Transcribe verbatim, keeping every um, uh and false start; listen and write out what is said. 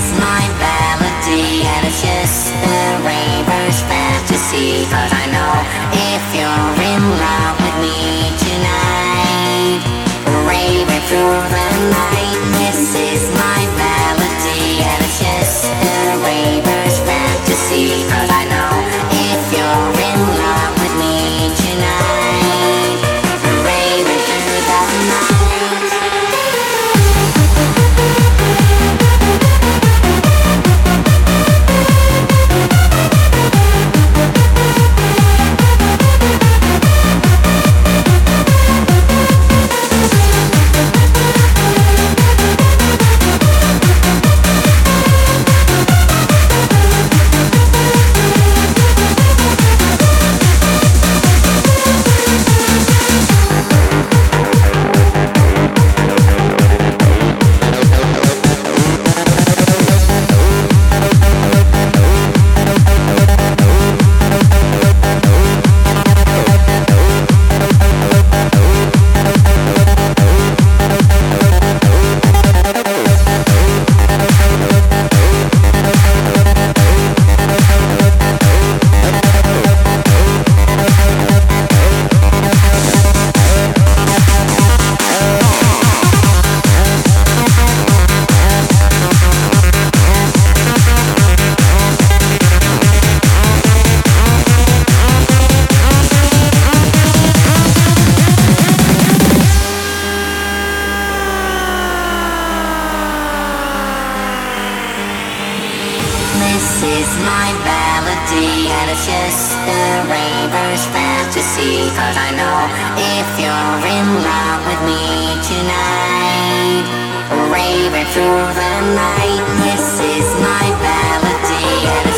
is my melody, and it's just a raver's fantasy. Cause I know if you're in love with me tonight, raving through the night. This is my melody, and it's just a raver's fantasy. Cause I know if you're in love with me tonight, raving through the night. This is my melody, and it's just a raver's fantasy. Cause I know if you're in love with me tonight, raving through the night. This is my melody, and